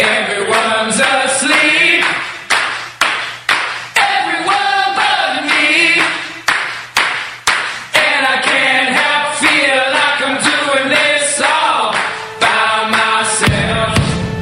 Everyone's asleep. Everyone but me. And I can't help feel like I'm doing this all by myself.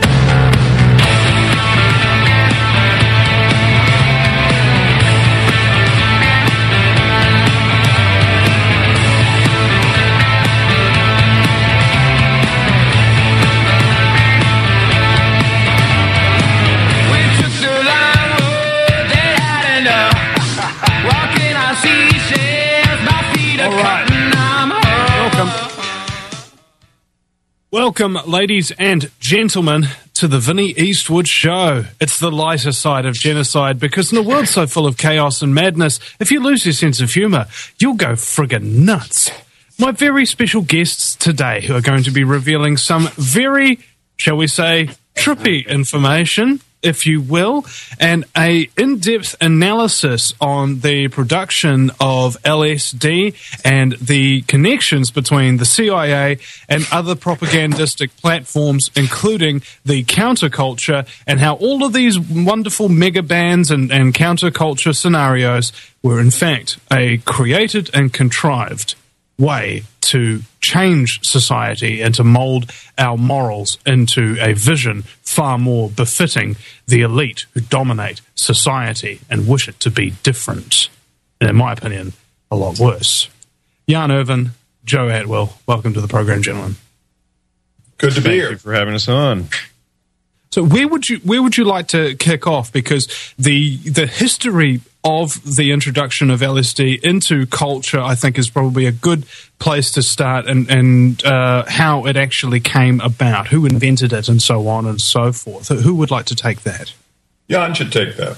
Welcome, ladies and gentlemen, to the Vinnie Eastwood Show. It's the lighter side of genocide, because in a world so full of chaos and madness, if you lose your sense of humour, you'll go friggin' nuts. My very special guests today, who are going to be revealing some very, shall we say, trippy information, if you will, and a in-depth analysis on the production of LSD and the connections between the CIA and other propagandistic platforms, including the counterculture, and how all of these wonderful mega bands and counterculture scenarios were in fact a created and contrived way to change society and to mold our morals into a vision far more befitting the elite who dominate society and wish it to be different. And in my opinion, a lot worse. Jan Irvin, Joe Atwell, welcome to the program, gentlemen. Good to be here. Thank you for having us on. So where would you like to kick off? Because the history of the introduction of LSD into culture, I think, is probably a good place to start, and how it actually came about, who invented it, and so on and so forth. Who would like to take that? Jan should take that.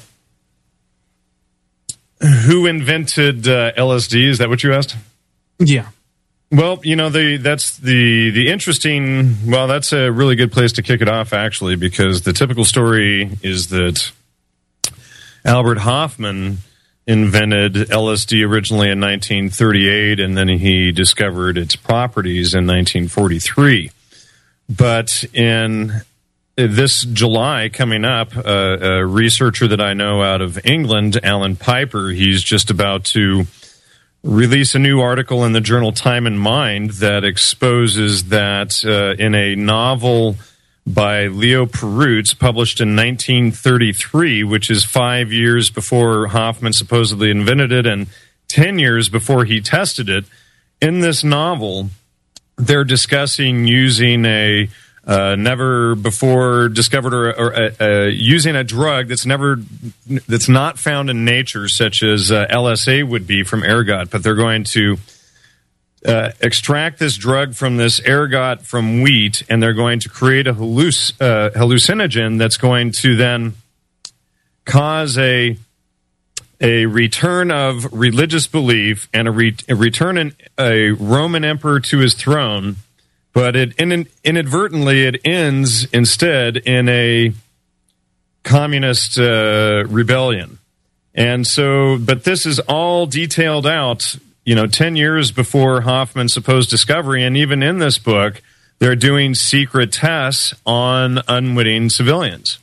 Who invented LSD? Is that what you asked? Yeah. Well, you know, that's the interesting. Well, that's a really good place to kick it off, actually, because the typical story is that Albert Hofmann invented LSD originally in 1938, and then he discovered its properties in 1943. But in this July coming up, a researcher that I know out of England, Alan Piper, he's just about to release a new article in the journal Time and Mind that exposes that in a novel by Leo Perutz, published in 1933, which is 5 years before Hofmann supposedly invented it and 10 years before he tested it. In this novel, they're discussing using a never before discovered or using a drug that's not found in nature, such as LSA would be from ergot, but they're going to extract this drug from this ergot from wheat, and they're going to create a hallucinogen that's going to then cause a return of religious belief and a return in a Roman emperor to his throne, but inadvertently it ends instead in a communist rebellion. And so, but this is all detailed out, 10 years before Hofmann's supposed discovery, and even in this book, they're doing secret tests on unwitting civilians.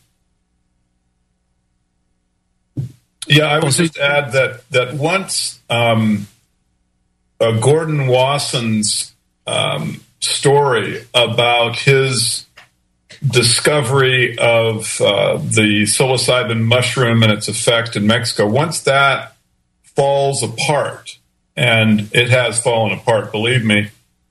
Yeah, I would just add that once Gordon Wasson's story about his discovery of the psilocybin mushroom and its effect in Mexico, once that falls apart, and it has fallen apart, believe me,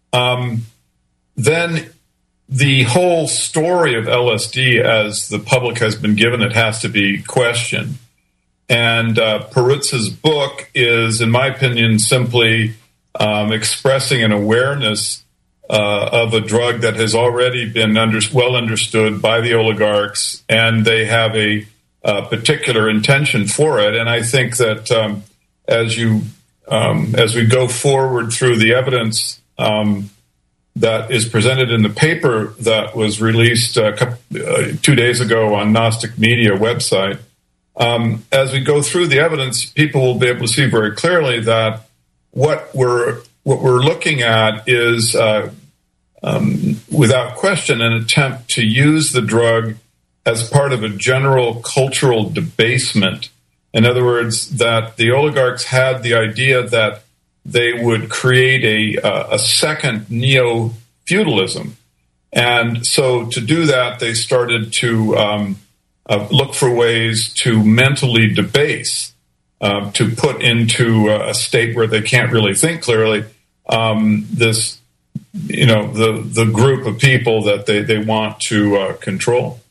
then the whole story of LSD as the public has been given it has to be questioned. And Perutz's book is, in my opinion, simply expressing an awareness of a drug that has already been well understood by the oligarchs, and they have a particular intention for it. And I think that as we go forward through the evidence that is presented in the paper that was released 2 days ago on Gnostic Media website, as we go through the evidence, people will be able to see very clearly that what we're looking at is, without question, an attempt to use the drug as part of a general cultural debasement. In other words, that the oligarchs had the idea that they would create a second neo-feudalism. And so to do that, they started to look for ways to mentally debase, to put into a state where they can't really think clearly, this, the group of people that they want to control.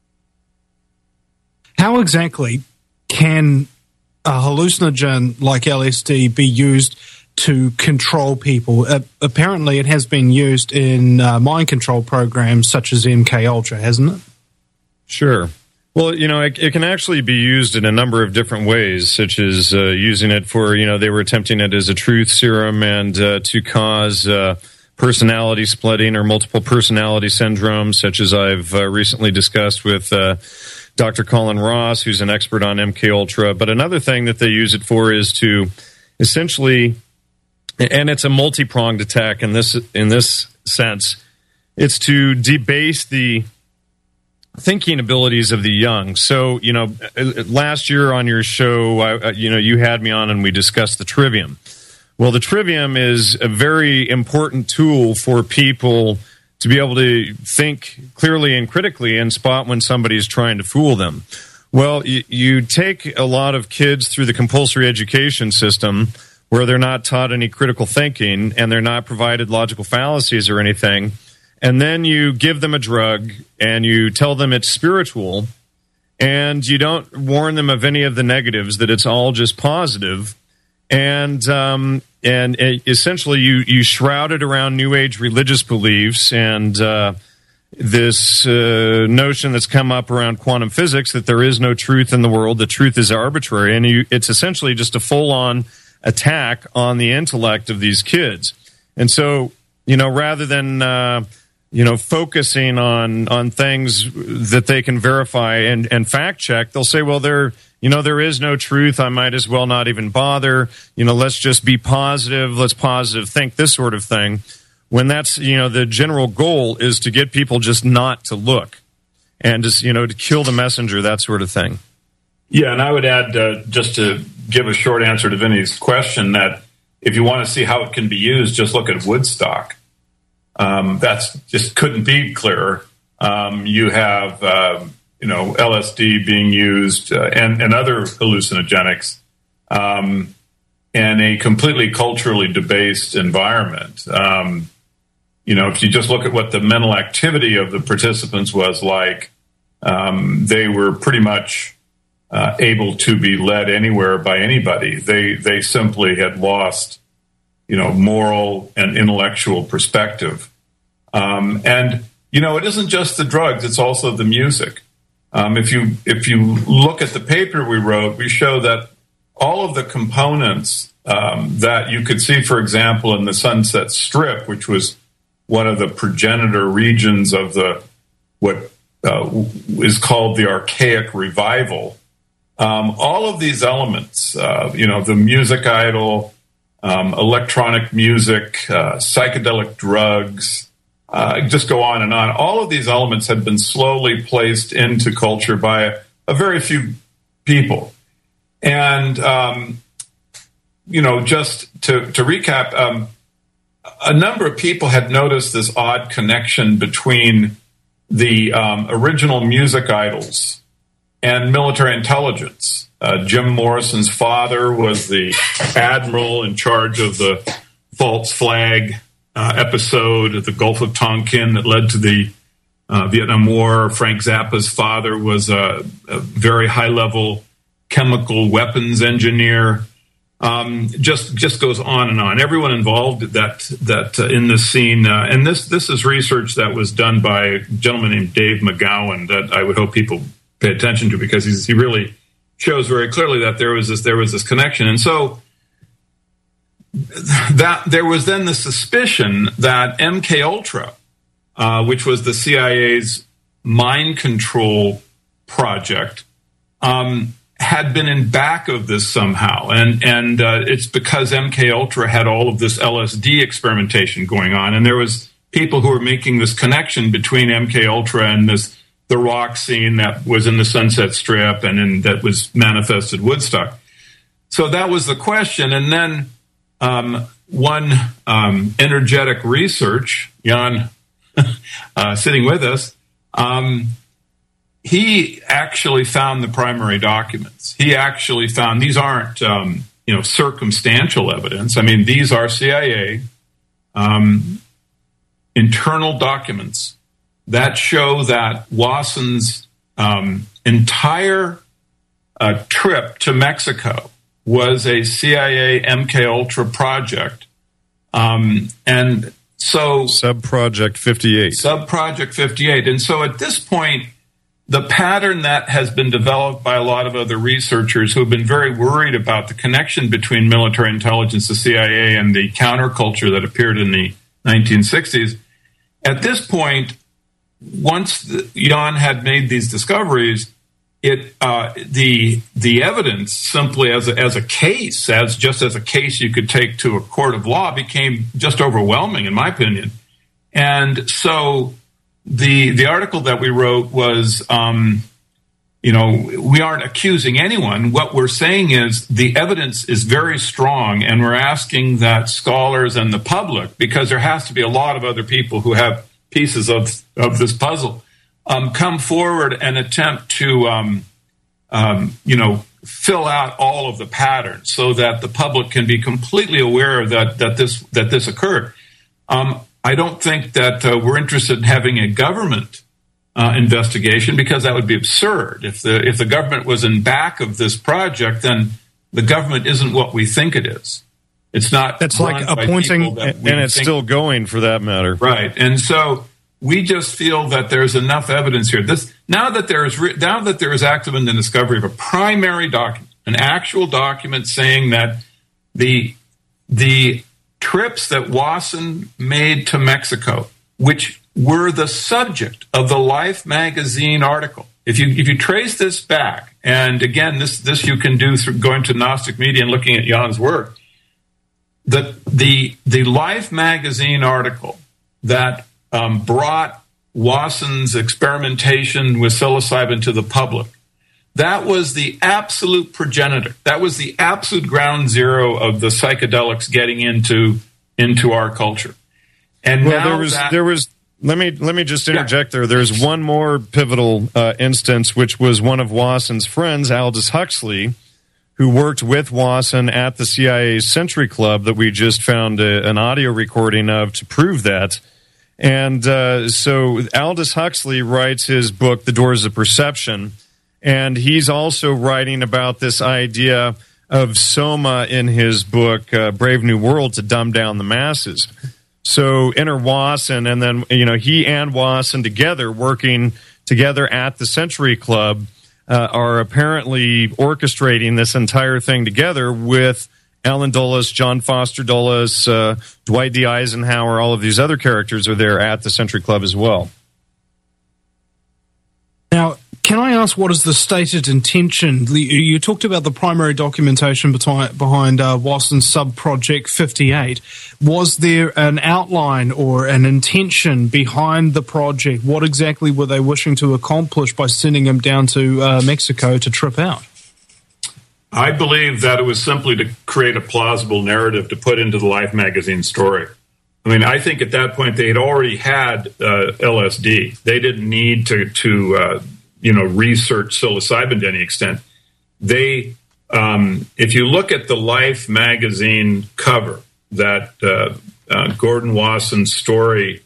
How exactly can a hallucinogen like LSD be used to control people? Apparently, it has been used in mind control programs such as MK Ultra, hasn't it? Sure. Well, it can actually be used in a number of different ways, such as using it for, they were attempting it as a truth serum and to cause personality splitting or multiple personality syndrome, such as I've recently discussed with Dr. Colin Ross, who's an expert on MK Ultra. But another thing that they use it for is to essentially, and it's a multi-pronged attack in this sense, it's to debase the thinking abilities of the young. So, last year on your show, you had me on and we discussed the trivium. Well, the trivium is a very important tool for people to be able to think clearly and critically and spot when somebody is trying to fool them. Well, you take a lot of kids through the compulsory education system where they're not taught any critical thinking and they're not provided logical fallacies or anything, and then you give them a drug and you tell them it's spiritual and you don't warn them of any of the negatives, that it's all just positive. And essentially you shroud it around New Age religious beliefs and this notion that's come up around quantum physics that there is no truth in the world, the truth is arbitrary, and it's essentially just a full-on attack on the intellect of these kids. And so, rather than focusing on things that they can verify and fact check, they'll say, well, there is no truth. I might as well not even bother. Let's just be positive. Let's positive think, this sort of thing. When that's, the general goal is to get people just not to look and just, to kill the messenger, that sort of thing. Yeah, and I would add, just to give a short answer to Vinny's question, that if you want to see how it can be used, just look at Woodstock. That's just couldn't be clearer. You have, LSD being used and other hallucinogenics in a completely culturally debased environment. If you just look at what the mental activity of the participants was like, they were pretty much able to be led anywhere by anybody. They simply had lost, moral and intellectual perspective. And it isn't just the drugs; it's also the music. If you look at the paper we wrote, we show that all of the components that you could see, for example, in the Sunset Strip, which was one of the progenitor regions of what is called the Archaic Revival. All of these elements, the music idol, electronic music, psychedelic drugs, just go on and on. All of these elements had been slowly placed into culture by a very few people. And, just to recap, a number of people had noticed this odd connection between the original music idols and military intelligence. Jim Morrison's father was the admiral in charge of the false flag episode at the Gulf of Tonkin that led to the Vietnam War. Frank Zappa's father was a very high-level chemical weapons engineer. Just goes on and on. Everyone involved that in this scene, and this is research that was done by a gentleman named Dave McGowan that I would hope people pay attention to, because he really shows very clearly that there was this connection. And so that there was then the suspicion that MK Ultra, which was the CIA's mind control project, had been in back of this somehow, and it's because MK Ultra had all of this LSD experimentation going on, and there was people who were making this connection between MK Ultra and this the rock scene that was in the Sunset Strip and that was manifested Woodstock. So that was the question. And then one energetic research, Jan, sitting with us, he actually found the primary documents. He actually found these aren't circumstantial evidence. I mean, these are CIA internal documents that show that Wasson's entire trip to Mexico was a CIA MKUltra project. And so Subproject 58. Subproject 58. And so at this point, the pattern that has been developed by a lot of other researchers who have been very worried about the connection between military intelligence, the CIA, and the counterculture that appeared in the 1960s, at this point, once Jan had made these discoveries, the evidence simply as a case, just as a case you could take to a court of law, became just overwhelming, in my opinion. And so the article that we wrote was, we aren't accusing anyone. What we're saying is the evidence is very strong, and we're asking that scholars and the public, because there has to be a lot of other people who have pieces of this puzzle, come forward and attempt to, fill out all of the patterns so that the public can be completely aware that this occurred. I don't think that we're interested in having a government investigation, because that would be absurd. If the government was in back of this project, then the government isn't what we think it is. It's not. It's like appointing, and it's still going for that matter. Right. And so we just feel that there's enough evidence here. Now that there is active in the discovery of a primary document, an actual document saying that the trips that Wasson made to Mexico, which were the subject of the Life magazine article. If you trace this back, and again, this you can do through going to Gnostic Media and looking at Jan's work, the Life magazine article that brought Wasson's experimentation with psilocybin to the public, that was the absolute progenitor. That was the absolute ground zero of the psychedelics getting into our culture. And there was. Let me just interject there. There's one more pivotal instance, which was one of Wasson's friends, Aldous Huxley, who worked with Wasson at the CIA's Century Club that we just found an audio recording of to prove that. And so Aldous Huxley writes his book, The Doors of Perception, and he's also writing about this idea of Soma in his book, Brave New World, to dumb down the masses. So enter Wasson, and then he and Wasson together, working together at the Century Club, are apparently orchestrating this entire thing together with Alan Dulles, John Foster Dulles, Dwight D. Eisenhower. All of these other characters are there at the Century Club as well. Now, can I ask, what is the stated intention? You talked about the primary documentation behind Wasson's Subproject 58. Was there an outline or an intention behind the project? What exactly were they wishing to accomplish by sending him down to Mexico to trip out? I believe that it was simply to create a plausible narrative to put into the Life magazine story. I mean, I think at that point they had already had LSD. They didn't need to research psilocybin to any extent. They, if you look at the Life magazine cover that Gordon Wasson's story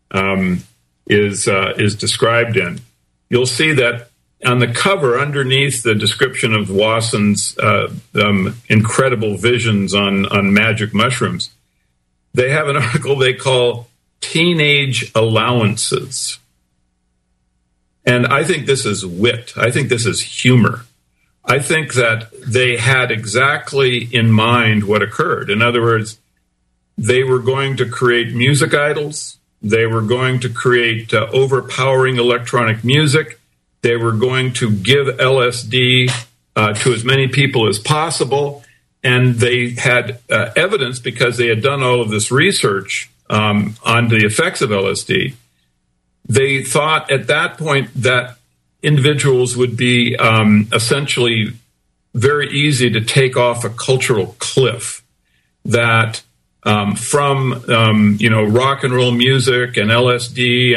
is described in, you'll see that on the cover, underneath the description of Wasson's incredible visions on magic mushrooms, they have an article they call Teenage Allowances. And I think this is wit. I think this is humor. I think that they had exactly in mind what occurred. In other words, they were going to create music idols. They were going to create overpowering electronic music. They were going to give LSD to as many people as possible. And they had evidence, because they had done all of this research on the effects of LSD, they thought at that point that individuals would be essentially very easy to take off a cultural cliff, that from rock and roll music and LSD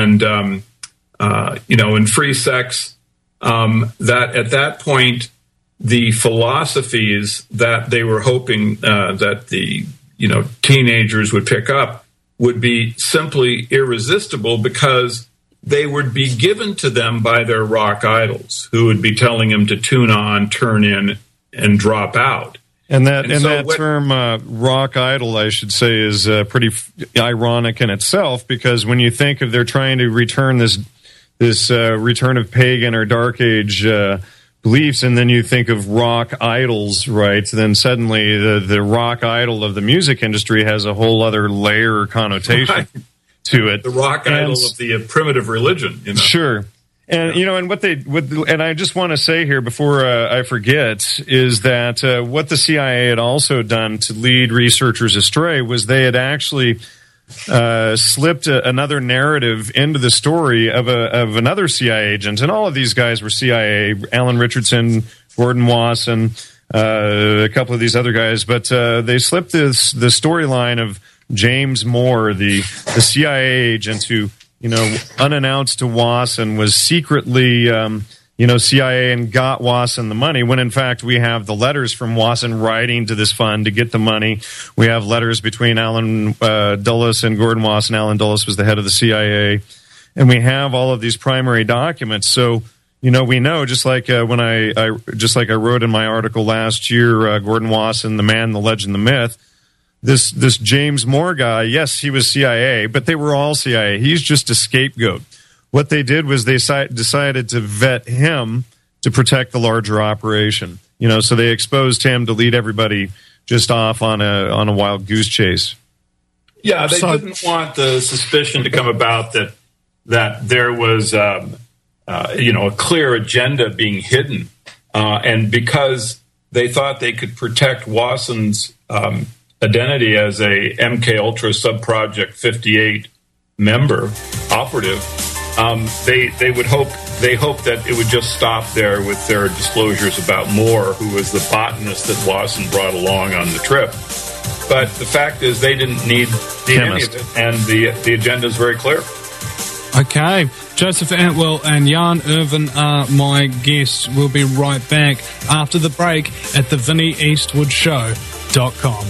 and free sex, that at that point the philosophies that they were hoping that the teenagers would pick up would be simply irresistible, because they would be given to them by their rock idols, who would be telling them to tune on, turn in, and drop out. And that term rock idol, I should say, is pretty ironic in itself, because when you think of they're trying to return this return of pagan or dark age beliefs, and then you think of rock idols, right? Then suddenly the rock idol of the music industry has a whole other layer or connotation to it. The rock idol of the primitive religion, Sure. And and I just want to say here before I forget is that what the CIA had also done to lead researchers astray was they had actually slipped another narrative into the story of another CIA agent, and all of these guys were CIA: Alan Richardson, Gordon Wasson, a couple of these other guys, but they slipped the storyline of James Moore, the CIA agent who, unannounced to Wasson, was secretly, CIA and got Wasson the money, when in fact we have the letters from Wasson writing to this fund to get the money. We have letters between Alan Dulles and Gordon Wasson. Alan Dulles was the head of the CIA. And we have all of these primary documents. So, we know, just like when I wrote in my article last year, Gordon Wasson, the man, the legend, the myth, this James Moore guy, yes, he was CIA, but they were all CIA. He's just a scapegoat. What they did was they decided to vet him to protect the larger operation. So they exposed him to lead everybody just off on a wild goose chase. Yeah, they didn't want the suspicion to come about that there was a clear agenda being hidden, and because they thought they could protect Wasson's identity as a MK Ultra Subproject 58 member operative, they hoped that it would just stop there with their disclosures about Moore, who was the botanist that Wasson brought along on the trip. But the fact is, they didn't need any of it, and the agenda is very clear. Okay, Joseph Antwell and Jan Irvin are my guests. We'll be right back after the break at the VinnieEastwoodShow.com.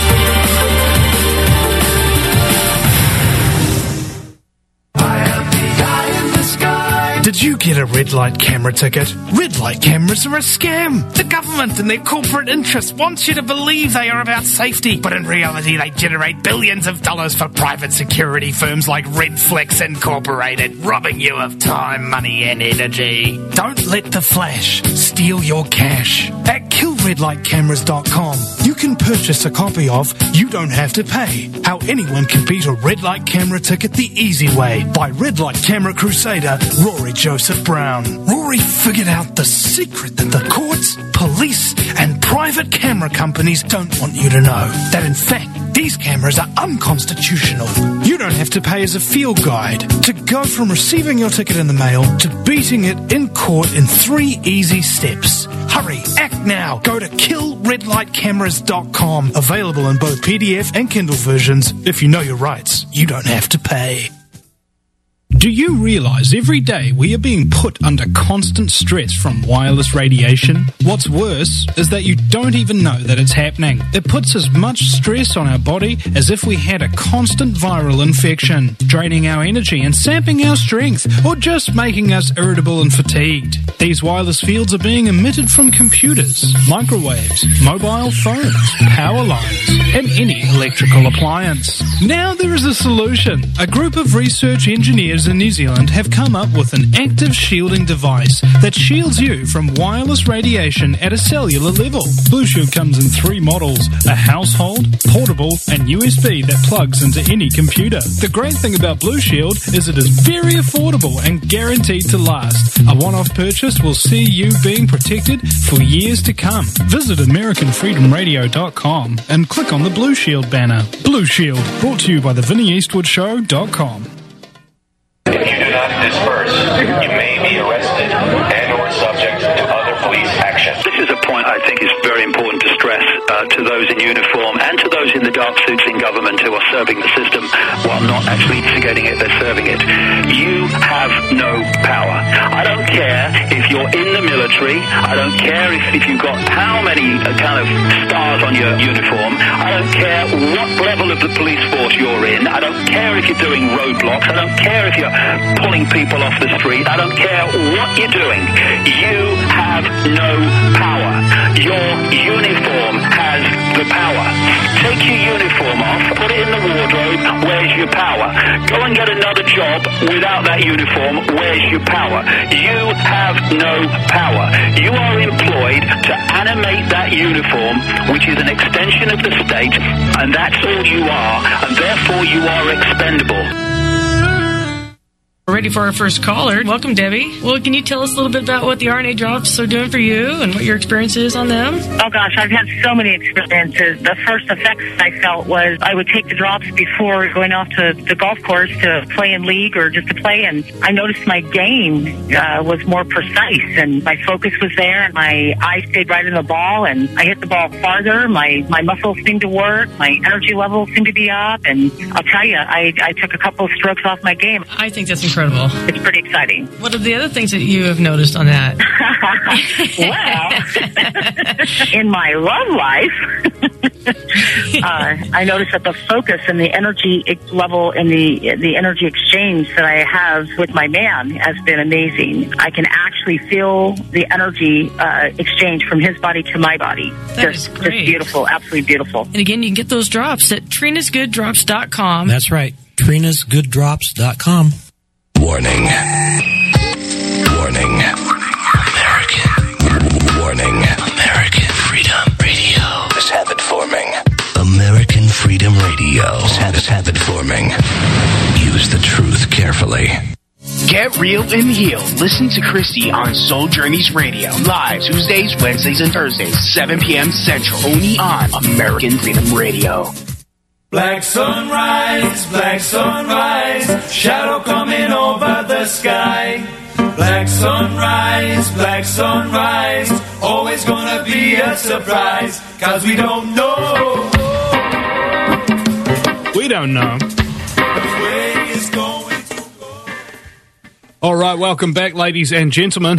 Did you get a red light camera ticket? Red light cameras are a scam. The government and their corporate interests want you to believe they are about safety, but in reality they generate billions of dollars for private security firms like Redflex Incorporated, robbing you of time, money and energy. Don't let the flash steal your cash. At KillRedLightCameras.com, you can purchase a copy of You Don't Have to Pay: How Anyone Can Beat a Red Light Camera Ticket the Easy Way by Red Light Camera Crusader Rory Joseph Brown. Rory figured out the secret that the courts, police, and private camera companies don't want you to know. That in fact, these cameras are unconstitutional. You Don't Have to Pay is a field guide to go from receiving your ticket in the mail to beating it in court in 3 easy steps. Hurry, act now. Go to KillRedLightCameras.com. Available in both PDF and Kindle versions. If you know your rights, you don't have to pay. Do you realize every day we are being put under constant stress from wireless radiation? What's worse is that you don't even know that it's happening. It puts as much stress on our body as if we had a constant viral infection, draining our energy and sapping our strength, or just making us irritable and fatigued. These wireless fields are being emitted from computers, microwaves, mobile phones, power lines, and any electrical appliance. Now there is a solution. A group of research engineers in New Zealand have come up with an active shielding device that shields you from wireless radiation at a cellular level. Blue Shield comes in 3 models: a household, portable, and USB that plugs into any computer. The great thing about Blue Shield is it is very affordable and guaranteed to last. A one-off purchase will see you being protected for years to come. Visit AmericanFreedomRadio.com and click on the Blue Shield banner. Blue Shield, brought to you by the VinnieEastwoodShow.com. disperse, you may be arrested and or subject to other police action. This is a point I think is very important to stress to those in uniform and to those in the dark suits in government who are serving the system while not actually instigating it, they're serving it. You have no power. I don't care if you're in the military. I don't care if you've got how many kind of stars on your uniform. I don't care what level of the police force you're in. I don't care if you're doing roadblocks. I don't care if you're pulling people off the street. I don't care what you're doing. You have no power. Your uniform has the power. Take your uniform off, put it in the wardrobe. Where's your power? Go and get another job without that uniform. Where's your power? You have no power. You are employed to animate that uniform, which is an extension of the state, and that's all you are, and therefore you are expendable. We're ready for our first caller. Welcome, Debbie. Well, can you tell us a little bit about what the RNA drops are doing for you and what your experience is on them? Oh, gosh, I've had so many experiences. The first effects I felt was I would take the drops before going off to the golf course to play in league or just to play, and I noticed my game was more precise, and my focus was there, and my eye stayed right in the ball, and I hit the ball farther. My muscles seemed to work. My energy levels seemed to be up, and I'll tell you, I took a couple of strokes off my game. I think that's incredible. It's pretty exciting. What are the other things that you have noticed on that? Well, in my love life, I noticed that the focus and the energy level and the energy exchange that I have with my man has been amazing. I can actually feel the energy exchange from his body to my body. That is great. Just beautiful, absolutely beautiful. And again, you can get those drops at Trina'sGoodDrops.com. That's right, Trina'sGoodDrops.com. Warning. Warning. American. Warning. American Freedom Radio is habit forming. American Freedom Radio is habit forming. Use the truth carefully. Get real and heal. Listen to Christy on Soul Journeys Radio. Live Tuesdays, Wednesdays, and Thursdays, 7 p.m. Central. Only on American Freedom Radio. Black sunrise, shadow coming over the sky. Black sunrise, always gonna be a surprise, 'cause we don't know. We don't know. Which way is going to go. All right, welcome back, ladies and gentlemen.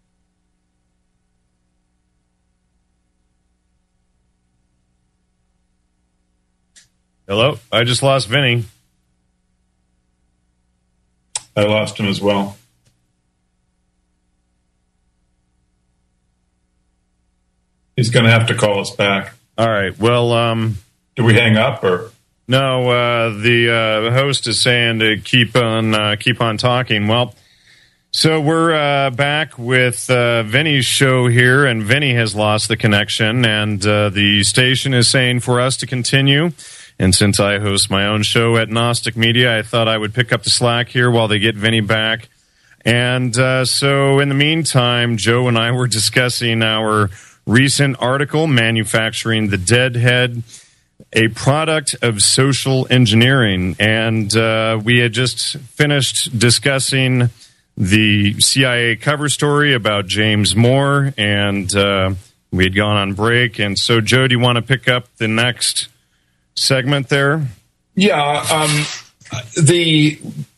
Hello? I just lost Vinny. I lost him as well. He's going to have to call us back. All right. Well, do we hang up or? No, the host is saying to keep on talking. Well, so we're back with Vinny's show here, and Vinny has lost the connection, and the station is saying for us to continue. And since I host my own show at Gnostic Media, I thought I would pick up the slack here while they get Vinny back. And so in the meantime, Joe and I were discussing our recent article, Manufacturing the Deadhead, a product of social engineering. And we had just finished discussing the CIA cover story about James Moore, and we had gone on break. And so, Joe, do you want to pick up the next segment there? Yeah, the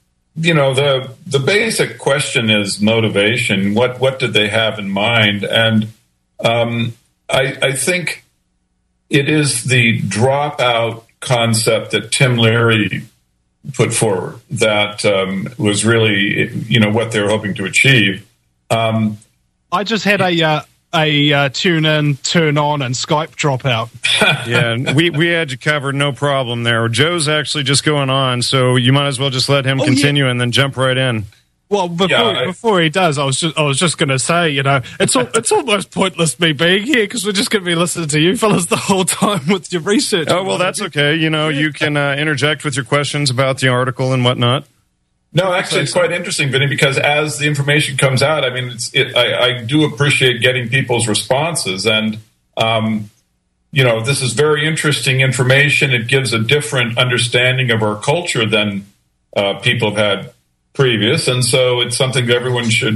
basic question is motivation. What did they have in mind? And I think it is the dropout concept that Tim Leary put forward that was really what they were hoping to achieve. I just had a tune in, turn on, and Skype dropout. Yeah, we had you covered, no problem there. Joe's actually just going on, so you might as well just let him continue and then jump right in. Well, before he does, I was just going to say, it's almost pointless me being here because we're just going to be listening to you fellas the whole time with your research. Oh, well, that's okay. You can interject with your questions about the article and whatnot. No, actually, it's quite interesting, Vinny, because as the information comes out, I mean, I do appreciate getting people's responses, and this is very interesting information. It gives a different understanding of our culture than people have had previous, and so it's something that everyone should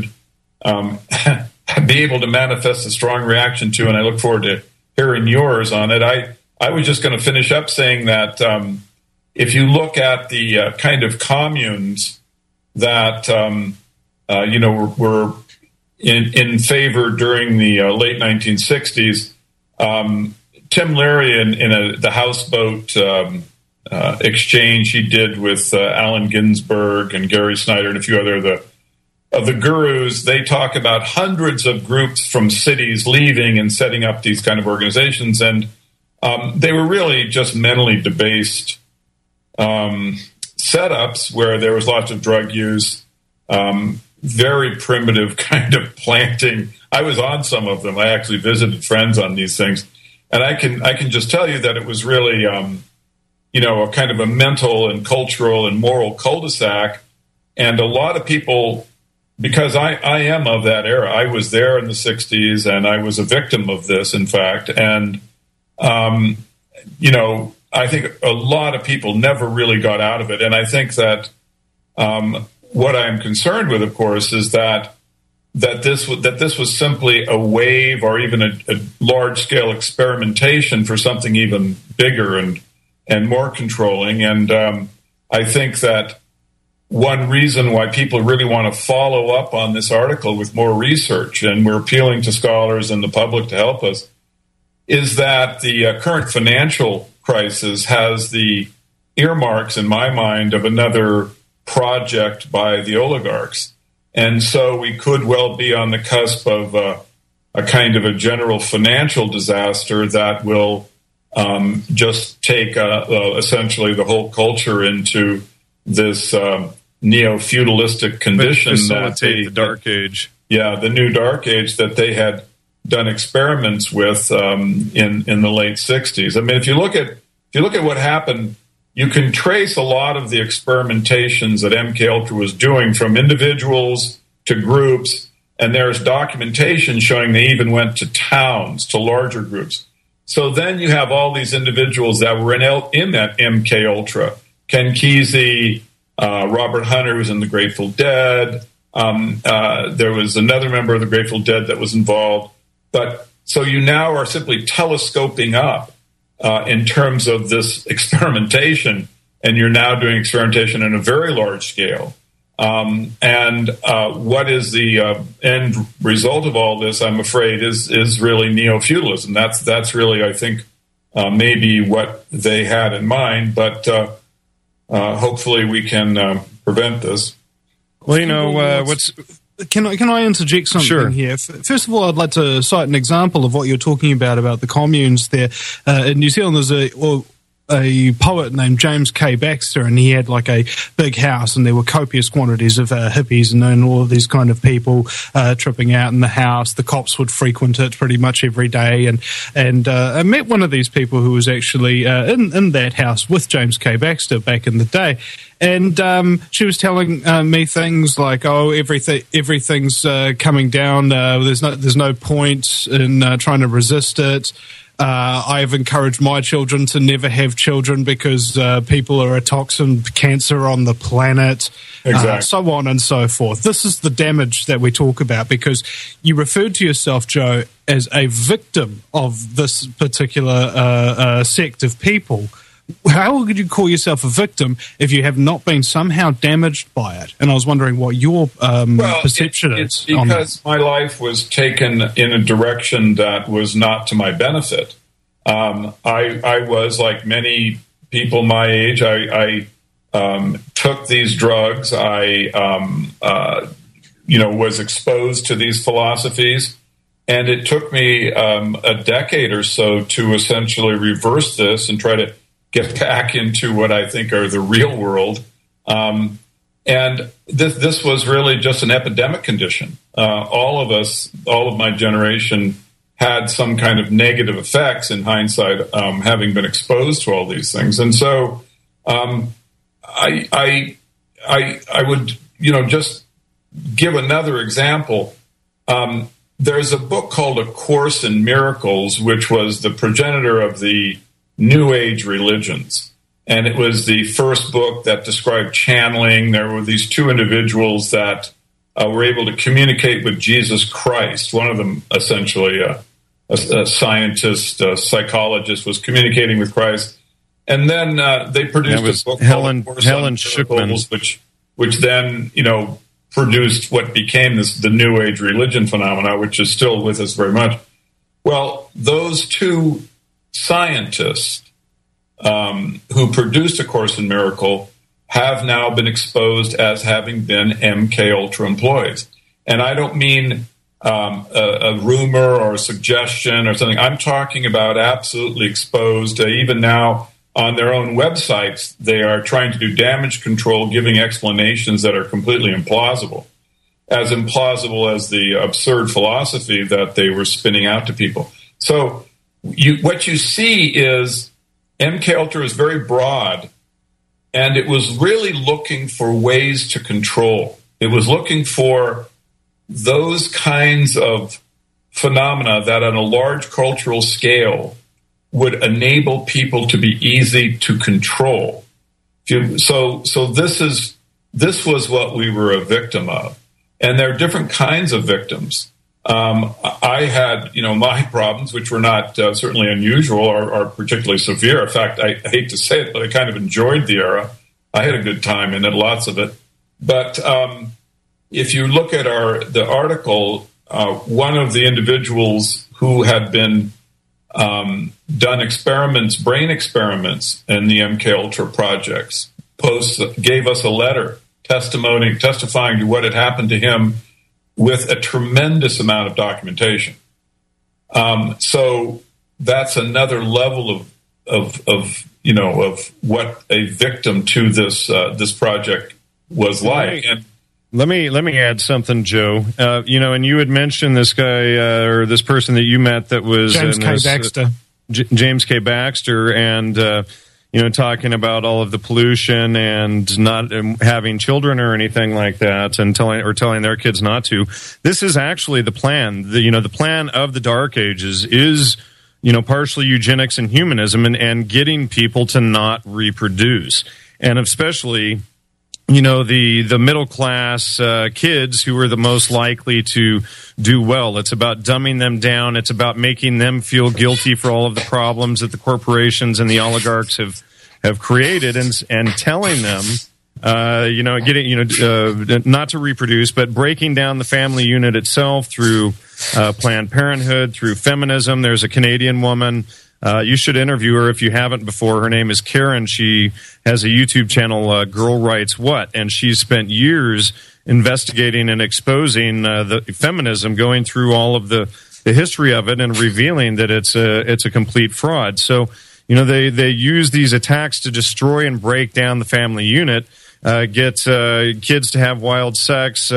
be able to manifest a strong reaction to, and I look forward to hearing yours on it. I was just going to finish up saying that if you look at the kind of communes that were in favor during the late 1960s, Tim Leary in the houseboat exchange he did with Allen Ginsberg and Gary Snyder and a few other of the gurus, they talk about hundreds of groups from cities leaving and setting up these kind of organizations, and they were really just mentally debased setups where there was lots of drug use, very primitive kind of planting. I was on some of them. I actually visited friends on these things, and I can just tell you that it was really a kind of a mental and cultural and moral cul-de-sac, and a lot of people. Because I am of that era. I was there in the 60s, and I was a victim of this, in fact. And, I think a lot of people never really got out of it. And I think that what I'm concerned with, of course, is that this was simply a wave or even a large-scale experimentation for something even bigger and more controlling. And I think that one reason why people really want to follow up on this article with more research, and we're appealing to scholars and the public to help us, is that the current financial crisis has the earmarks, in my mind, of another project by the oligarchs. And so we could well be on the cusp of a kind of a general financial disaster that will just take essentially the whole culture into this neo-feudalistic condition that the Dark Age. Yeah, the new Dark Age that they had done experiments with in the late 60s. I mean, if you look at what happened, you can trace a lot of the experimentations that MKUltra was doing from individuals to groups, and there's documentation showing they even went to towns, to larger groups. So then you have all these individuals that were in that MKUltra. Ken Kesey, Robert Hunter was in the Grateful Dead. There was another member of the Grateful Dead that was involved. But so you now are simply telescoping up in terms of this experimentation, and you're now doing experimentation on a very large scale. And what is the end result of all this, I'm afraid, is really neo-feudalism. That's really, I think, maybe what they had in mind. But hopefully we can prevent this. Well, Can I interject something here? First of all, I'd like to cite an example of what you're talking about the communes there. In New Zealand, there's a poet named James K. Baxter, and he had like a big house, and there were copious quantities of hippies and all of these kind of people tripping out in the house. The cops would frequent it pretty much every day, and I met one of these people who was actually in that house with James K. Baxter back in the day. And she was telling me things like, "Oh, everything's coming down. There's no point in trying to resist it. I've encouraged my children to never have children because people are a toxin, cancer on the planet." Exactly. So on and so forth. This is the damage that we talk about, because you referred to yourself, Joe, as a victim of this particular sect of people. How could you call yourself a victim if you have not been somehow damaged by it? And I was wondering what your perception is. Because my life was taken in a direction that was not to my benefit. I was, like many people my age, I took these drugs. I was exposed to these philosophies. And it took me a decade or so to essentially reverse this and try to get back into what I think are the real world. And this was really just an epidemic condition. All of us, all of my generation, had some kind of negative effects in hindsight, having been exposed to all these things. And so I would, just give another example. There's a book called A Course in Miracles, which was the progenitor of the New Age religions. And it was the first book that described channeling. There were these two individuals that were able to communicate with Jesus Christ. One of them, essentially a scientist, a psychologist, was communicating with Christ. And then they produced a book Helen called Helen Schuckman, which then, produced what became the New Age religion phenomena, which is still with us very much. Well, those two scientists who produced A Course in Miracle have now been exposed as having been MK Ultra employees. And I don't mean a rumor or a suggestion or something. I'm talking about absolutely exposed. Even now on their own websites, they are trying to do damage control, giving explanations that are completely implausible as the absurd philosophy that they were spinning out to people. So what you see is MK Ultra is very broad, and it was really looking for ways to control. It was looking for those kinds of phenomena that on a large cultural scale would enable people to be easy to control. So this was what we were a victim of. And there are different kinds of victims. I had, my problems, which were not certainly unusual or particularly severe. In fact, I hate to say it, but I kind of enjoyed the era. I had a good time in it, lots of it. But if you look at the article, one of the individuals who had been done brain experiments in the MK Ultra projects, gave us a letter testifying to what had happened to him with a tremendous amount of documentation. So that's another level of what a victim to this project was like. And let me add something, Joe. And you had mentioned this guy or this person that you met that was James K. Baxter. James K. Baxter, and talking about all of the pollution and not having children or anything like that, and telling their kids not to. This is actually the plan. The plan of the Dark Ages is partially eugenics and humanism, and getting people to not reproduce, and especially the middle class kids who are the most likely to do well. It's about dumbing them down. It's about making them feel guilty for all of the problems that the corporations and the oligarchs have created, and telling them, not to reproduce, but breaking down the family unit itself through Planned Parenthood, through feminism. There's a Canadian woman. You should interview her if you haven't before. Her name is Karen. She has a YouTube channel, Girl Writes What, and she's spent years investigating and exposing the feminism, going through all of the history of it and revealing that it's a complete fraud. So, they use these attacks to destroy and break down the family unit, get kids to have wild sex,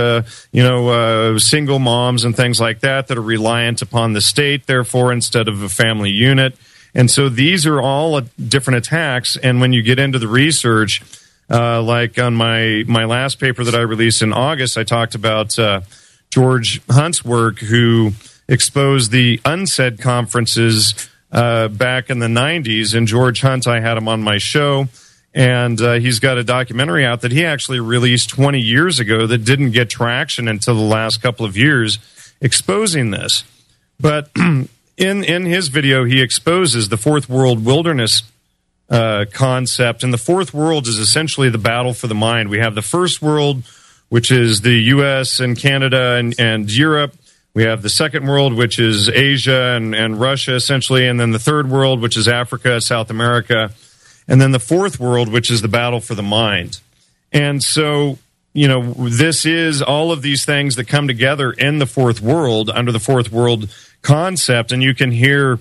single moms and things like that are reliant upon the state, therefore, instead of a family unit. And so these are all different attacks. And when you get into the research, like on my last paper that I released in August, I talked about George Hunt's work, who exposed the unsaid conferences back in the 90s. And George Hunt, I had him on my show, and he's got a documentary out that he actually released 20 years ago that didn't get traction until the last couple of years, exposing this. But in his video, he exposes the Fourth World Wilderness concept, and the Fourth World is essentially the battle for the mind. We have the First World, which is the U.S. and Canada and Europe. We have the Second World, which is Asia and Russia, essentially, and then the Third World, which is Africa, South America, and then the Fourth World, which is the battle for the mind. And so, this is all of these things that come together in the Fourth World under the Fourth World concept, and you can hear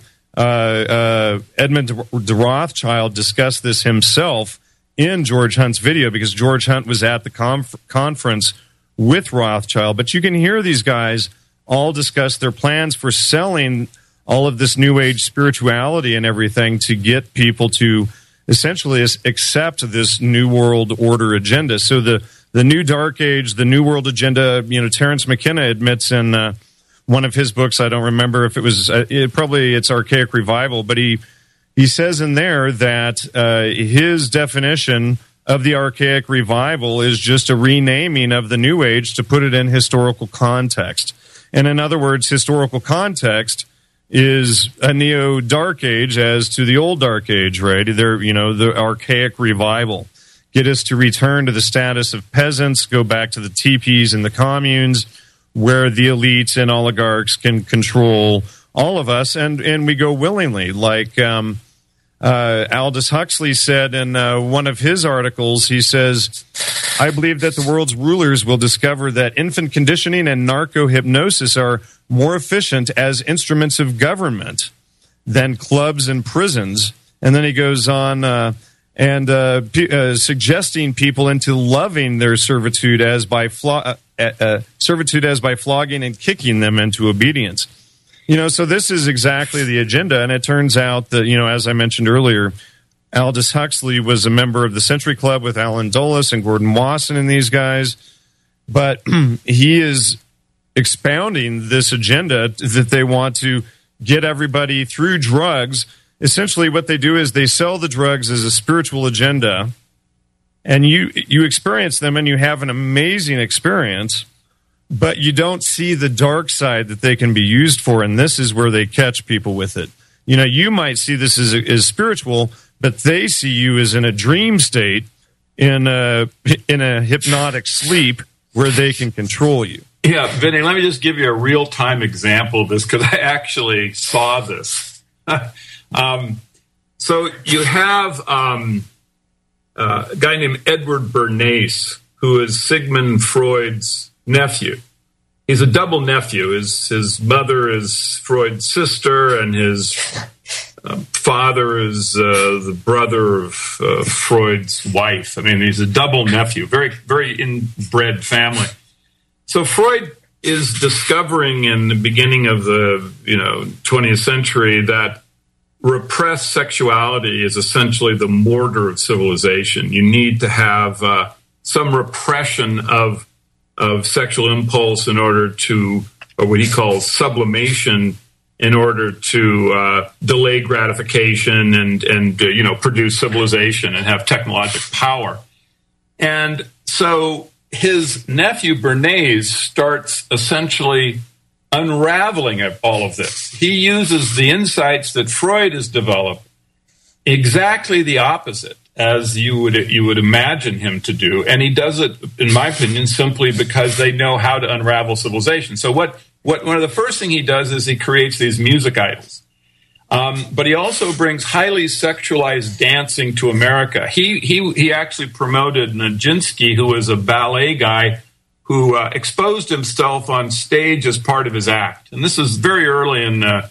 Edmund de Rothschild discuss this himself in George Hunt's video, because George Hunt was at the conference with Rothschild. But you can hear these guys all discuss their plans for selling all of this New Age spirituality and everything to get people to essentially accept this New World Order agenda. So the New Dark Age, the New World Agenda, Terence McKenna admits in one of his books, I don't remember if it was, it's Archaic Revival, but he he says in there that his definition of the archaic revival is just a renaming of the New Age to put it in historical context. And in other words, historical context is a neo-dark age as to the old dark age, right? The archaic revival. Get us to return to the status of peasants, go back to the teepees and the communes, where the elites and oligarchs can control all of us, and we go willingly. Like Aldous Huxley said in one of his articles, he says, I believe that the world's rulers will discover that infant conditioning and narco-hypnosis are more efficient as instruments of government than clubs and prisons. And then he goes on suggesting people into loving their servitude as by flogging and kicking them into obedience. So this is exactly the agenda, and it turns out that, as I mentioned earlier, Aldous Huxley was a member of the Century Club with Alan Dulles and Gordon Wasson and these guys, but he is expounding this agenda that they want to get everybody through drugs. Essentially what they do is they sell the drugs as a spiritual agenda, and you experience them and you have an amazing experience, but you don't see the dark side that they can be used for, and this is where they catch people with it. You might see this as spiritual, but they see you as in a dream state, in a hypnotic sleep where they can control you. Yeah, Vinny, let me just give you a real-time example of this, because I actually saw this. So you have a guy named Edward Bernays, who is Sigmund Freud's nephew. He's a double nephew. His mother is Freud's sister, and his father is the brother of Freud's wife. I mean, he's a double nephew, very, very inbred family. So Freud is discovering in the beginning of the 20th century that repressed sexuality is essentially the mortar of civilization. You need to have some repression of sexual impulse in order to, or what he calls sublimation, in order to delay gratification and produce civilization and have technological power. And so his nephew Bernays starts essentially unraveling all of this. He uses the insights that Freud has developed exactly the opposite as you would imagine him to do, and he does it, in my opinion, simply because they know how to unravel civilization. So one of the first thing he does is he creates these music idols, but he also brings highly sexualized dancing to America. He actually promoted Nijinsky, who was a ballet guy who exposed himself on stage as part of his act, and this is very early in the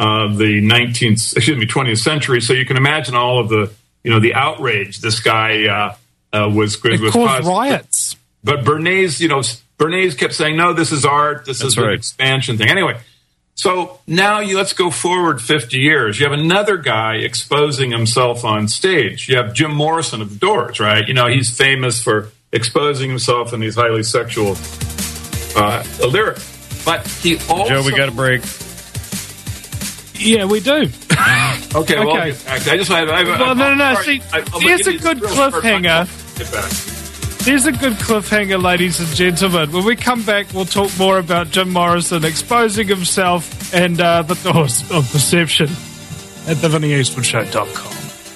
20th century. So you can imagine all of the outrage this guy was caused riots. But Bernays kept saying, no, this is art. This is an expansion thing. Anyway, so now let's go forward 50 years. You have another guy exposing himself on stage. You have Jim Morrison of the Doors, right? He's famous for exposing himself in these highly sexual lyrics. But he also... Joe, we got a break. Yeah, we do. Okay. Well, I just no. See, here's a good cliffhanger. Here's a good cliffhanger, ladies and gentlemen. When we come back, we'll talk more about Jim Morrison exposing himself and the doors of perception at thevinnieeastwoodshow.com.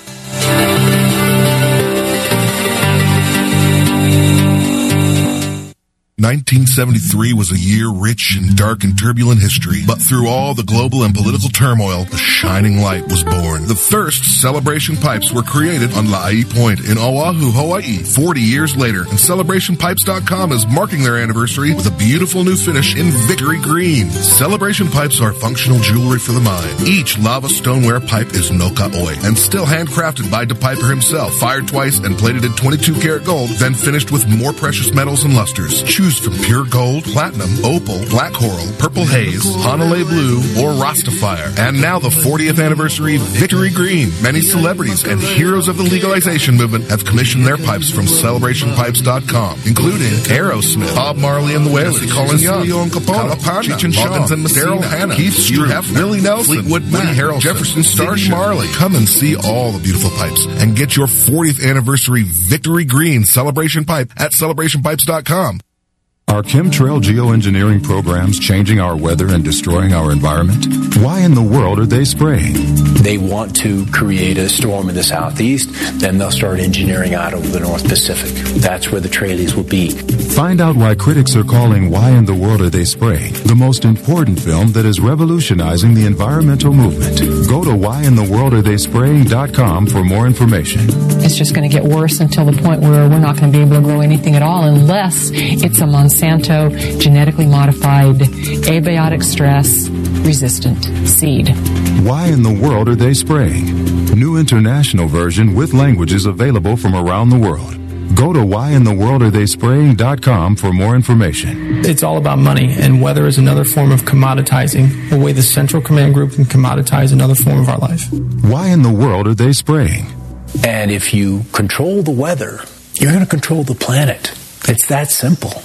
1973 was a year rich in dark and turbulent history, but through all the global and political turmoil, a shining light was born. The Thirst Celebration Pipes were created on La'i Point in Oahu, Hawaii, 40 years later, and CelebrationPipes.com is marking their anniversary with a beautiful new finish in Victory Green. Celebration Pipes are functional jewelry for the mind. Each lava stoneware pipe is no ka-oi and still handcrafted by De Piper himself, fired twice and plated in 22-karat gold, then finished with more precious metals and lusters. Choose Choose from pure gold, platinum, opal, black coral, purple haze, Hanalei blue, or Rastafire. And now the 40th anniversary Victory Green. Many celebrities and heroes of the legalization movement have commissioned their pipes from CelebrationPipes.com, including Aerosmith, Bob Marley and the Wailers, Colin Young, Leon Capone, Cheech and Chong, Daryl Hannah, Keith Stroup, Willie Nelson, Fleetwood Mac, Woody Harrelson, Jefferson Starship, Marley. Come and see all the beautiful pipes and get your 40th anniversary Victory Green celebration pipe at CelebrationPipes.com. Are chemtrail geoengineering programs changing our weather and destroying our environment? Why in the world are they spraying? They want to create a storm in the southeast, then they'll start engineering out over the North Pacific. That's where the trailees will be. Find out why critics are calling Why in the World Are They Spraying the most important film that is revolutionizing the environmental movement. Go to whyintheworldaretheyspraying.com for more information. It's just going to get worse until the point where we're not going to be able to grow anything at all unless it's a Monsanto genetically modified, abiotic stress resistant seed. Why in the world are they spraying? New international version with languages available from around the world. Go to whyintheworldaretheyspraying.com for more information. It's all about money, and weather is another form of commoditizing, the way the Central Command Group can commoditize another form of our life. Why in the world are they spraying? And if you control the weather, you're going to control the planet. It's that simple.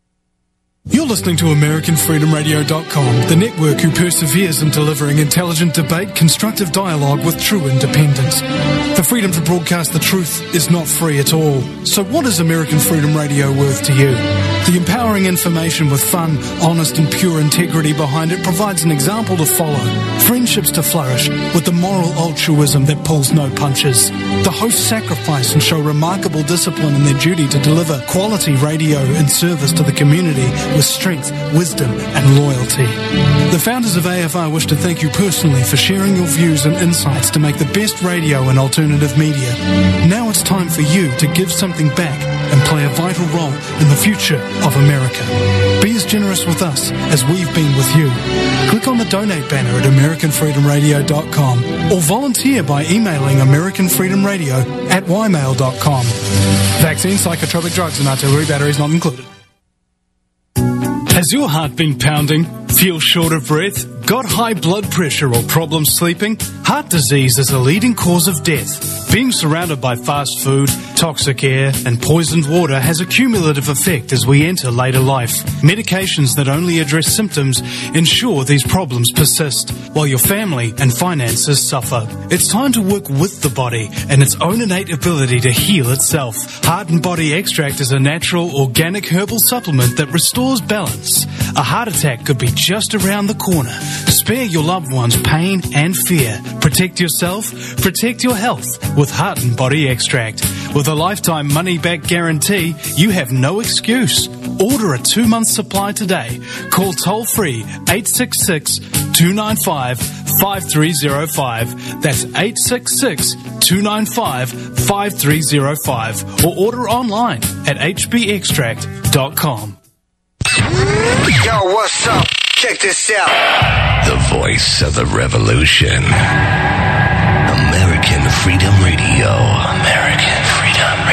You're listening to AmericanFreedomRadio.com, the network who perseveres in delivering intelligent debate, constructive dialogue with true independence. The freedom to broadcast the truth is not free at all. So what is American Freedom Radio worth to you? The empowering information with fun, honest and pure integrity behind it provides an example to follow, friendships to flourish, with the moral altruism that pulls no punches. The hosts sacrifice and show remarkable discipline in their duty to deliver quality radio in service to the community with strength, wisdom and loyalty. The founders of AFR wish to thank you personally for sharing your views and insights to make the best radio and alternative media. Now it's time for you to give something back and play a vital role in the future of America. Be as generous with us as we've been with you. Click on the donate banner at AmericanFreedomRadio.com or volunteer by emailing AmericanFreedomRadio@ymail.com. Vaccine, psychotropic drugs and artillery batteries not included. Has your heart been pounding? Feel short of breath? Got high blood pressure or problems sleeping? Heart disease is a leading cause of death. Being surrounded by fast food, toxic air, and poisoned water has a cumulative effect as we enter later life. Medications that only address symptoms ensure these problems persist, while your family and finances suffer. It's time to work with the body and its own innate ability to heal itself. Heart and Body Extract is a natural, organic herbal supplement that restores balance. A heart attack could be just around the corner. Spare your loved ones pain and fear. Protect yourself, protect your health with Heart and Body Extract. With a lifetime money-back guarantee, you have no excuse. Order a 2-month supply today. Call toll-free 866-295-5305. That's 866-295-5305. Or order online at hbextract.com. Yo, what's up? Check this out. The voice of the revolution. American Freedom Radio. American Freedom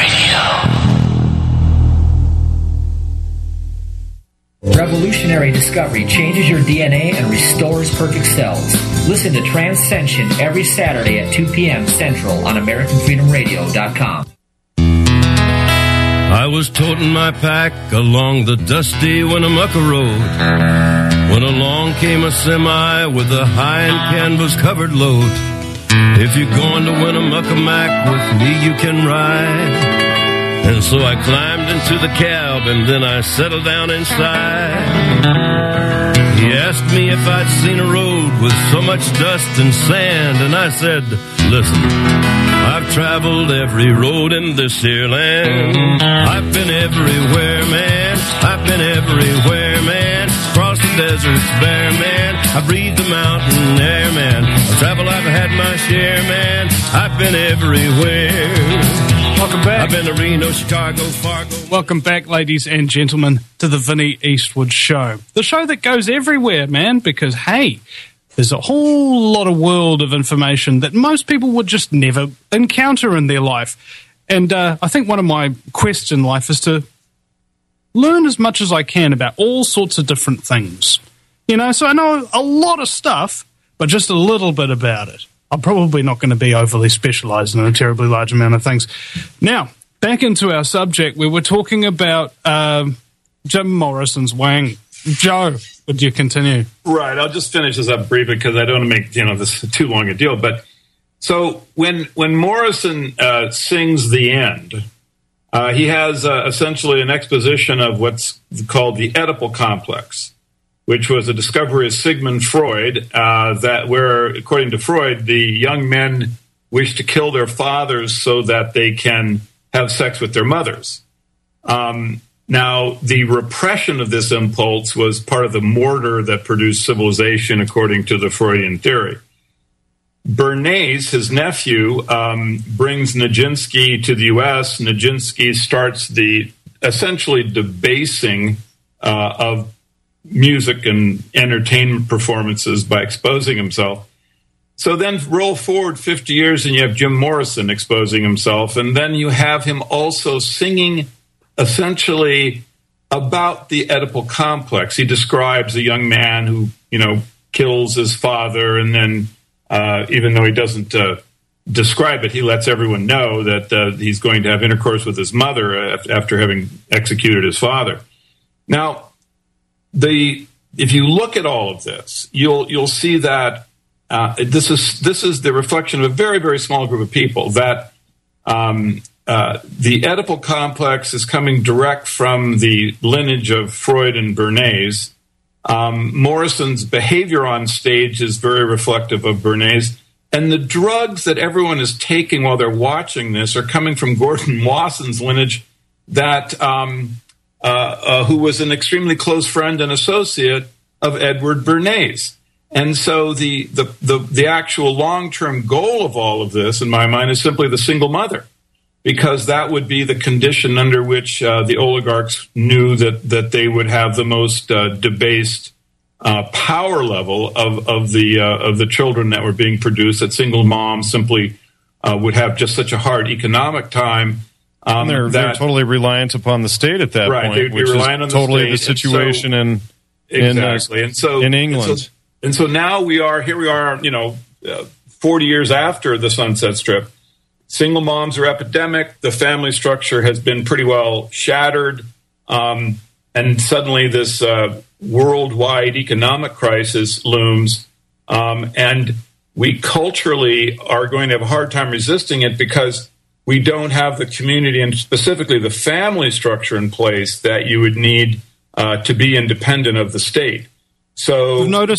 Radio. Revolutionary discovery changes your DNA and restores perfect cells. Listen to Transcension every Saturday at 2 p.m. Central on AmericanFreedomRadio.com. I was toting my pack along the dusty Winnemucca Road when along came a semi with a high-end canvas-covered load. If you're going to Winnemucca Mac with me, you can ride. And so I climbed into the cab and then I settled down inside. He asked me if I'd seen a road with so much dust and sand, and I said, listen, I've traveled every road in this here land. I've been everywhere, man. I've been everywhere, man. Across the deserts bare, man. I breathe the mountain air, man. Of travel I've had my share, man. I've been everywhere. Welcome back. I've been to Reno, Chicago, Fargo. Welcome back, ladies and gentlemen, to the Vinnie Eastwood Show. The show that goes everywhere, man, because, hey, there's a whole lot of world of information that most people would just never encounter in their life. And I think one of my quests in life is to learn as much as I can about all sorts of different things. You know, so I know a lot of stuff, but just a little bit about it. I'm probably not going to be overly specialized in a terribly large amount of things. Now, back into our subject, we were talking about Jim Morrison's Wang. Joe, would you continue? Right. I'll just finish this up briefly because I don't want to make this too long a deal. But so when Morrison sings the end, he has essentially an exposition of what's called the Oedipal complex, which was a discovery of Sigmund Freud, that where, according to Freud, the young men wish to kill their fathers so that they can have sex with their mothers. Now, the repression of this impulse was part of the mortar that produced civilization, according to the Freudian theory. Bernays, his nephew, brings Nijinsky to the U.S. Nijinsky starts the essentially debasing of music and entertainment performances by exposing himself. So then roll forward 50 years and you have Jim Morrison exposing himself, and then you have him also singing essentially about the Oedipal complex. He describes a young man who, kills his father, and then even though he doesn't describe it, he lets everyone know that he's going to have intercourse with his mother after having executed his father. Now, if you look at all of this, you'll see that this is the reflection of a very, very small group of people. That the Oedipal complex is coming direct from the lineage of Freud and Bernays. Morrison's behavior on stage is very reflective of Bernays. And the drugs that everyone is taking while they're watching this are coming from Gordon Wasson's lineage, that who was an extremely close friend and associate of Edward Bernays. And so the actual long-term goal of all of this, in my mind, is simply the single mother, because that would be the condition under which the oligarchs knew that they would have the most debased power level of the children that were being produced. That single moms simply would have just such a hard economic time. They're totally reliant upon the state at that point, they'd be which reliant is on totally the the state. situation in England. And so now we are 40 years after the Sunset Strip. Single moms are epidemic. The family structure has been pretty well shattered. And suddenly this worldwide economic crisis looms. And we culturally are going to have a hard time resisting it because we don't have the community and specifically the family structure in place that you would need to be independent of the state. So that's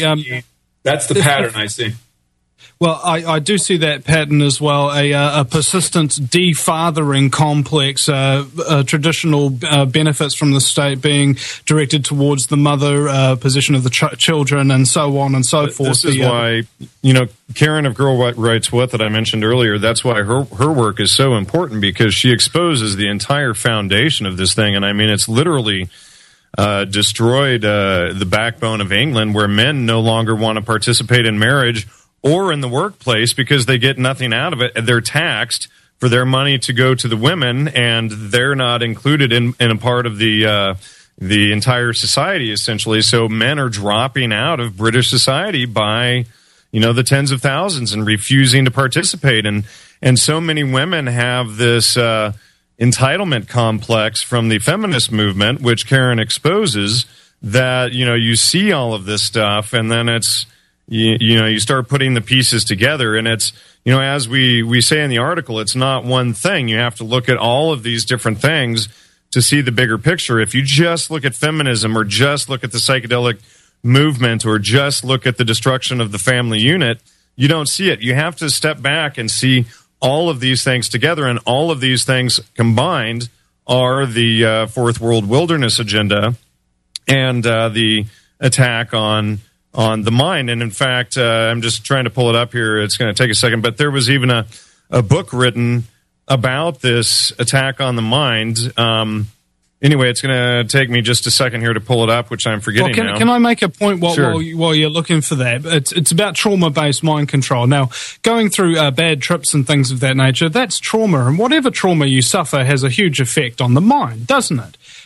the pattern I see. Well, I do see that pattern as well, a persistent defathering complex, traditional benefits from the state being directed towards the mother, position of the children, and so on and so forth. This is why, Karen of Girl Writes What that I mentioned earlier, that's why her work is so important, because she exposes the entire foundation of this thing. And I mean, it's literally destroyed the backbone of England, where men no longer want to participate in marriage or in the workplace because they get nothing out of it. They're taxed for their money to go to the women, and they're not included in a part of the entire society, essentially. So men are dropping out of British society by, the tens of thousands and refusing to participate. And so many women have this entitlement complex from the feminist movement, which Karen exposes, that, you see all of this stuff, and then it's, you start putting the pieces together, and it's, as we say in the article, it's not one thing. You have to look at all of these different things to see the bigger picture. If you just look at feminism, or just look at the psychedelic movement, or just look at the destruction of the family unit, you don't see it. You have to step back and see all of these things together, and all of these things combined are the Fourth World Wilderness Agenda and the attack on the mind. And in fact, I'm just trying to pull it up here. It's going to take a second, but there was even a book written about this attack on the mind. Anyway, it's going to take me just a second here to pull it up, which I'm forgetting now. Can I make a point Sure. while you're looking for that? It's about trauma-based mind control. Now, going through bad trips and things of that nature, that's trauma, and whatever trauma you suffer has a huge effect on the mind, doesn't it?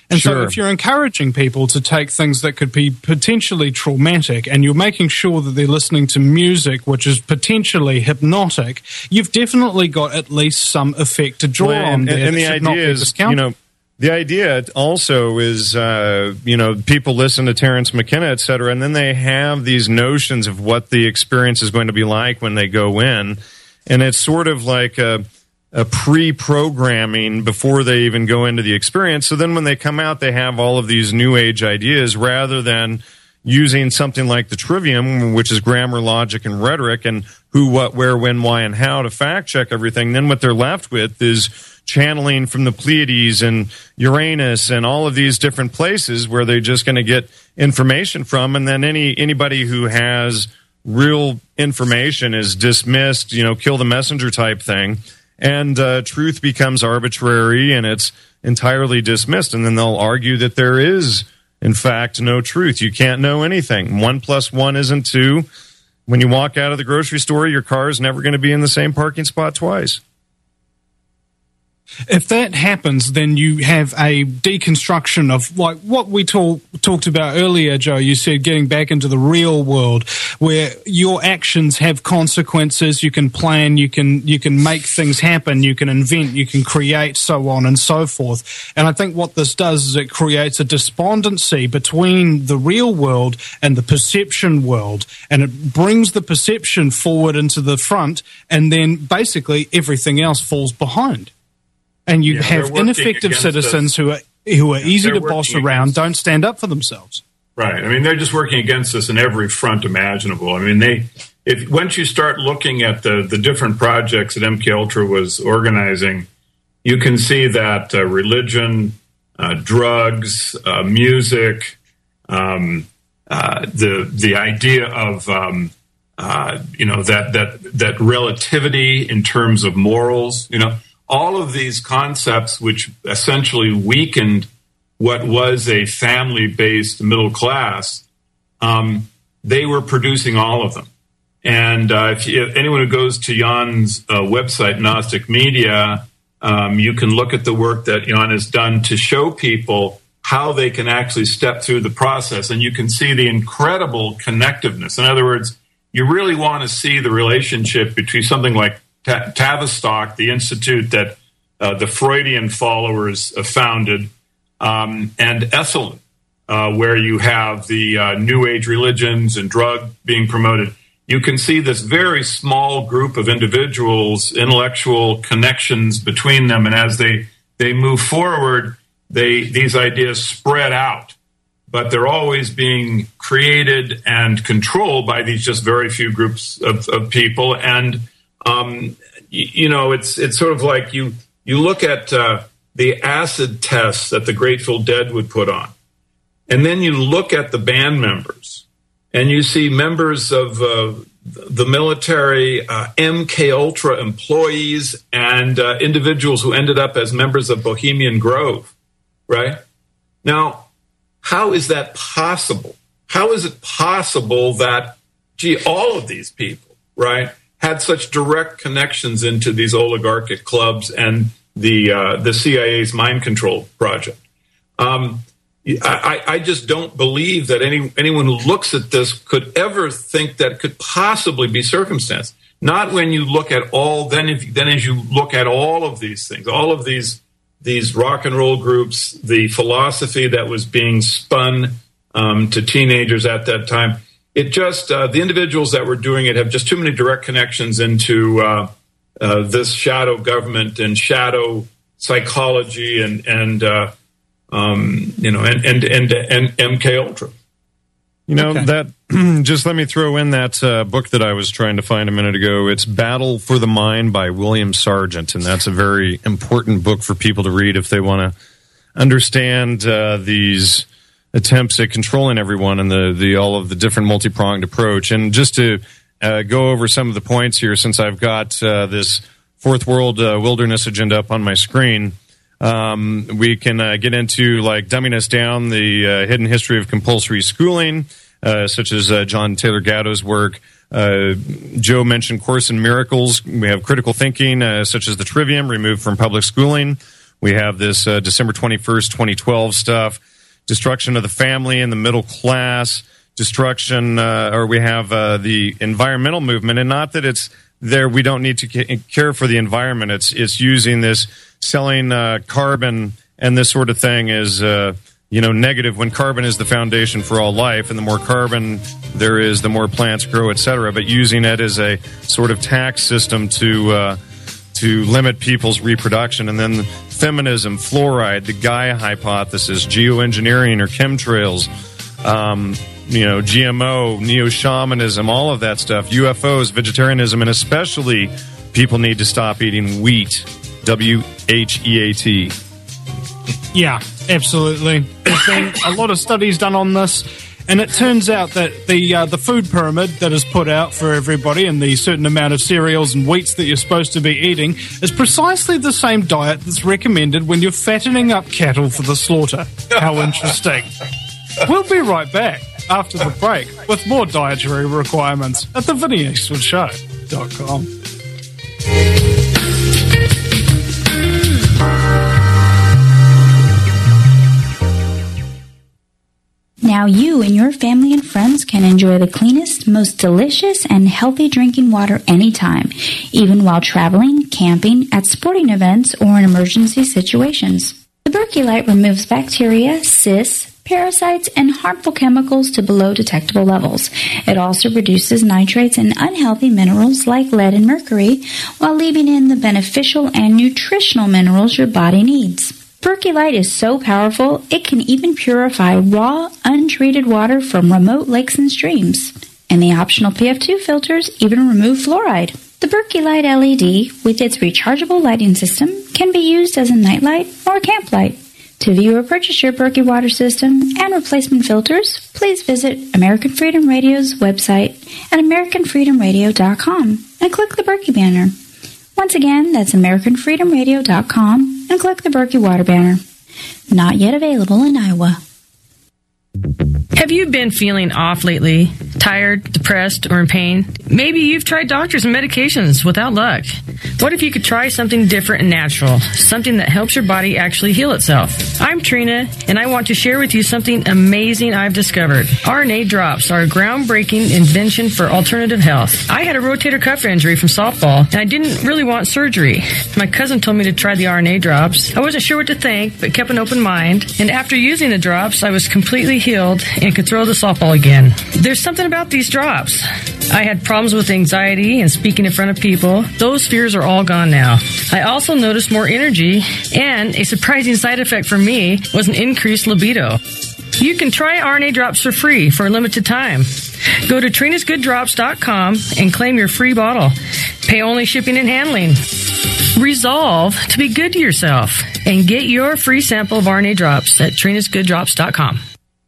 And so Sure. if you're encouraging people to take things that could be potentially traumatic and you're making sure that they're listening to music which is potentially hypnotic, you've definitely got at least some effect to draw on there. And that the should not be idea is, discounted. the idea also is, people listen to Terrence McKenna, et cetera, and then they have these notions of what the experience is going to be like when they go in. And it's sort of like a pre-programming before they even go into the experience. So then when they come out, they have all of these new age ideas rather than using something like the trivium, which is grammar, logic, and rhetoric, and who, what, where, when, why, and how to fact check everything. Then what they're left with is channeling from the Pleiades and Uranus and all of these different places where they're just going to get information from. And then anybody who has real information is dismissed, kill the messenger type thing. And truth becomes arbitrary and it's entirely dismissed. And then they'll argue that there is, in fact, no truth. You can't know anything. 1 + 1 isn't 2. When you walk out of the grocery store, your car is never going to be in the same parking spot twice. If that happens, then you have a deconstruction of like what we talked about earlier, Joe. You said getting back into the real world where your actions have consequences. You can plan, you can make things happen, you can invent, you can create, so on and so forth. And I think what this does is it creates a despondency between the real world and the perception world, and it brings the perception forward into the front, and then basically everything else falls behind. And you have ineffective citizens who are easy to boss around, don't stand up for themselves. Right. I mean, they're just working against us in every front imaginable. I mean, once you start looking at the different projects that MKUltra was organizing, you can see that religion, drugs, music, the idea of that relativity in terms of morals, all of these concepts which essentially weakened what was a family-based middle class, they were producing all of them. And if anyone who goes to Jan's website, Gnostic Media, you can look at the work that Jan has done to show people how they can actually step through the process. And you can see the incredible connectiveness. In other words, you really want to see the relationship between something like Tavistock, the institute that the Freudian followers founded, and Esalen, where you have the New Age religions and drug being promoted. You can see this very small group of individuals, intellectual connections between them, and as they move forward, these ideas spread out. But they're always being created and controlled by these just very few groups of people. And it's sort of like you look at the acid tests that the Grateful Dead would put on, and then you look at the band members, and you see members of the military, MKUltra employees, and individuals who ended up as members of Bohemian Grove, right? Now, how is that possible? How is it possible that, all of these people, right, had such direct connections into these oligarchic clubs and the CIA's mind control project? I just don't believe that anyone who looks at this could ever think that it could possibly be circumstance. Not when you look at all. Then as you look at all of these things, all of these rock and roll groups, the philosophy that was being spun to teenagers at that time. It just the individuals that were doing it have just too many direct connections into this shadow government and shadow psychology and MKUltra. That just let me throw in that book that I was trying to find a minute ago. It's Battle for the Mind by William Sargent, and that's a very important book for people to read if they want to understand these attempts at controlling everyone and the all of the different multi-pronged approach. And just to go over some of the points here, since I've got this Fourth World Wilderness agenda up on my screen, we can get into like dumbing us down, the hidden history of compulsory schooling, such as John Taylor Gatto's work. Joe mentioned Course in Miracles. We have critical thinking, such as the Trivium, removed from public schooling. We have this December 21st, 2012 stuff, destruction of the family and the middle class, destruction, or we have the environmental movement, and not that it's there. We don't need to care for the environment. It's using this, selling carbon and this sort of thing is negative, when carbon is the foundation for all life, and the more carbon there is, the more plants grow, etc. But using it as a sort of tax system to limit people's reproduction. And then feminism, fluoride, the Gaia hypothesis, geoengineering or chemtrails, GMO, neo-shamanism, all of that stuff, UFOs, vegetarianism, and especially people need to stop eating wheat, WHEAT. Yeah, absolutely. There's been a lot of studies done on this, and it turns out that the food pyramid that is put out for everybody and the certain amount of cereals and wheats that you're supposed to be eating is precisely the same diet that's recommended when you're fattening up cattle for the slaughter. How interesting. We'll be right back after the break with more dietary requirements at theVinnieEastwoodShow.com. Now you and your family and friends can enjoy the cleanest, most delicious, and healthy drinking water anytime, even while traveling, camping, at sporting events, or in emergency situations. The Berkey Light removes bacteria, cysts, parasites, and harmful chemicals to below detectable levels. It also reduces nitrates and unhealthy minerals like lead and mercury, while leaving in the beneficial and nutritional minerals your body needs. Berkey Light is so powerful, it can even purify raw, untreated water from remote lakes and streams. And the optional PF2 filters even remove fluoride. The Berkey Light LED, with its rechargeable lighting system, can be used as a nightlight or a camp light. To view or purchase your Berkey water system and replacement filters, please visit American Freedom Radio's website at AmericanFreedomRadio.com and click the Berkey banner. Once again, that's AmericanFreedomRadio.com and click the Berkey water banner. Not yet available in Iowa. Have you been feeling off lately? Tired, depressed, or in pain? Maybe you've tried doctors and medications without luck. What if you could try something different and natural? Something that helps your body actually heal itself. I'm Trina, and I want to share with you something amazing I've discovered. RNA drops are a groundbreaking invention for alternative health. I had a rotator cuff injury from softball, and I didn't really want surgery. My cousin told me to try the RNA drops. I wasn't sure what to think, but kept an open mind. And after using the drops, I was completely healed and could throw the softball again. There's something about these drops. I had problems with anxiety and speaking in front of people. Those fears are all gone now. I also noticed more energy, and a surprising side effect for me was an increased libido. You can try RNA drops for free for a limited time. Go to TrinasGoodDrops.com and claim your free bottle. Pay only shipping and handling. Resolve to be good to yourself and get your free sample of RNA drops at TrinasGoodDrops.com.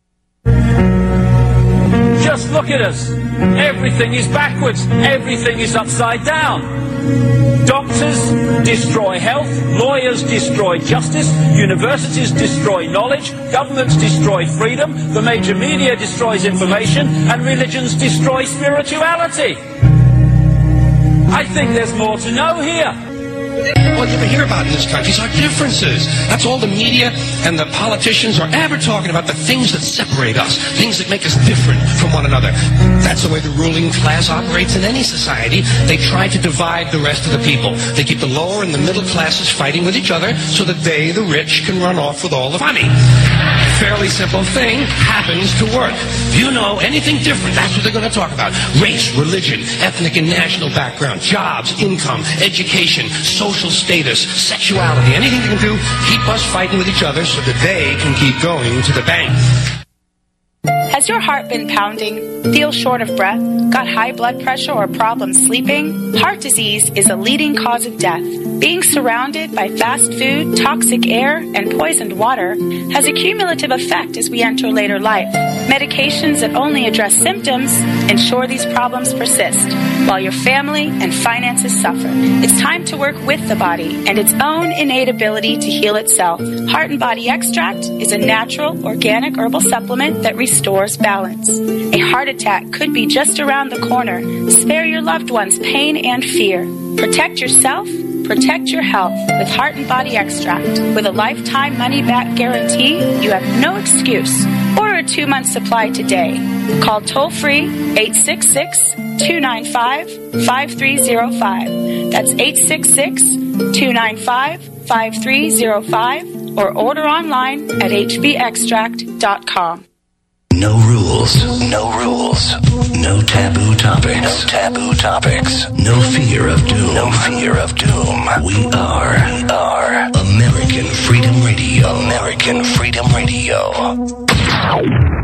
Just look at us. Everything is backwards. Everything is upside down. Doctors destroy health. Lawyers destroy justice. Universities destroy knowledge. Governments destroy freedom. The major media destroys information. And religions destroy spirituality. I think there's more to know here. All you ever hear about in this country is our differences. That's all the media and the politicians are ever talking about, the things that separate us, things that make us different from one another. That's the way the ruling class operates in any society. They try to divide the rest of the people. They keep the lower and the middle classes fighting with each other so that they, the rich, can run off with all the money. Fairly simple thing happens to work. If you know anything different, that's what they're going to talk about. Race, religion, ethnic and national background, jobs, income, education, social status, sexuality, anything they can do, keep us fighting with each other so that they can keep going to the bank. Has your heart been pounding? Feel short of breath? Got high blood pressure or problems sleeping? Heart disease is a leading cause of death. Being surrounded by fast food, toxic air, and poisoned water has a cumulative effect as we enter later life. Medications that only address symptoms ensure these problems persist, while your family and finances suffer. It's time to work with the body and its own innate ability to heal itself. Heart and Body Extract is a natural, organic herbal supplement that restores balance. A heart attack could be just around the corner. Spare your loved ones pain and fear. Protect yourself Protect your health with Heart and Body Extract. With a lifetime money-back guarantee, you have no excuse. Order a 2-month supply today. Call toll-free 866-295-5305. That's 866-295-5305. Or order online at hbextract.com. No rules. No rules. No taboo topics. No taboo topics. No fear of doom. No fear of doom. We are American Freedom Radio. American Freedom Radio.